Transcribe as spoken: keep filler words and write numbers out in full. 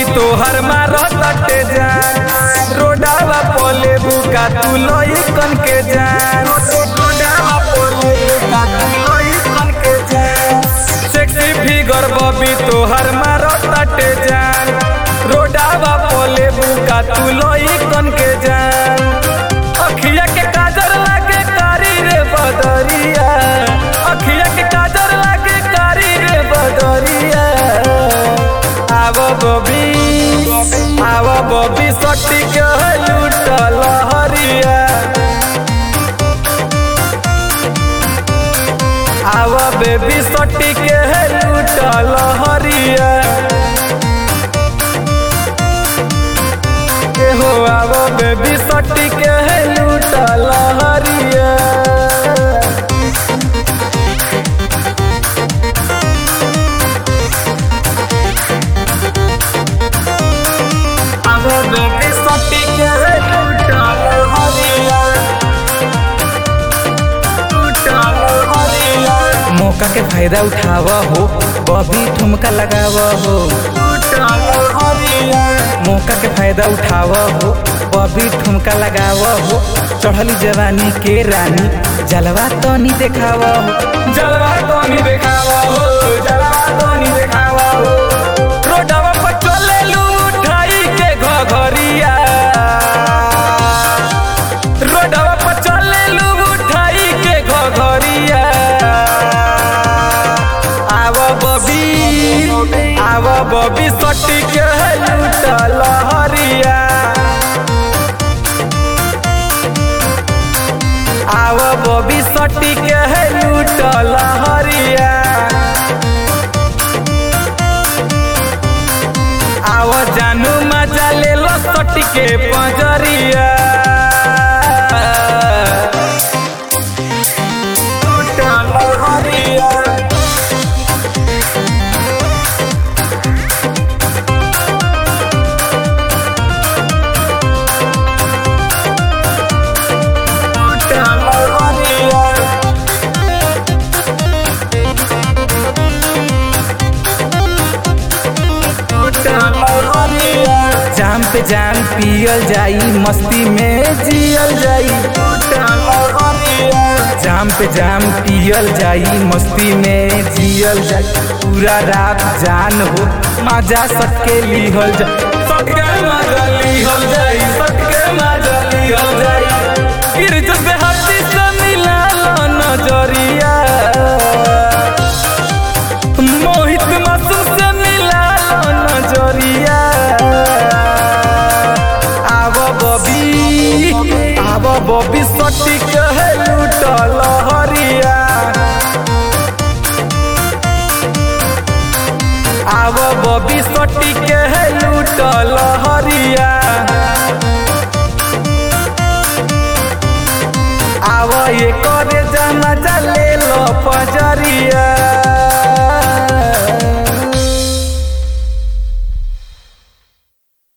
तोहर मारत तटे जान रोडावा पोले बुका तू लइकन के जान रोडावा पोले बुका तू लइकन के जान सेक्सी फिगर बबी तोहर मारत तटे जान रोडावा पोले बुका तू लइकन के जान अखिया के काजर लागे कारी रे बदरिया अखिया के काजर लागे कारी रे बदरिया आव बबी आव बबी सटी के लूटल हरिया आव बेबी सटी के लूटल हरिया हो आव बेबी सटी के लूटल हरिया मौका के फायदा उठाव हो बबी ठुमका लगाव हो मौका के फायदा उठाव हो बबी ठुमका लगाव हो चढ़ली जवानी के रानी जलवा तो नहीं देखाव हो जलवा तो नहीं देखाव हो जलवा तो नहीं देखाव हो रोडवा पर चले लू उठाई के घघरिया रोडवा पर चले लू उठाई के घघरिया आव बबी सटी के लूटल हरिया आव बबी सटी के लूटल हरिया आव जानू मजा ले लो सटी के पंजरिया लूटल हरिया जाम पे जाम पियल जाई मस्ती में जियल जाई जाम पे जाम पियल जाई मस्ती में जियल जाई पूरा रात जान हो मजा सटके लिहल जाई सटके मजा लिहल जाई सटके मजा लिहल जाई गिरज से हड्डी से मिला लो नजरिया मोहित मासूम से मिला लो नजरिया आव बबी सटी के लूटल हरिया आव बबी सटी के लूटल हरिया।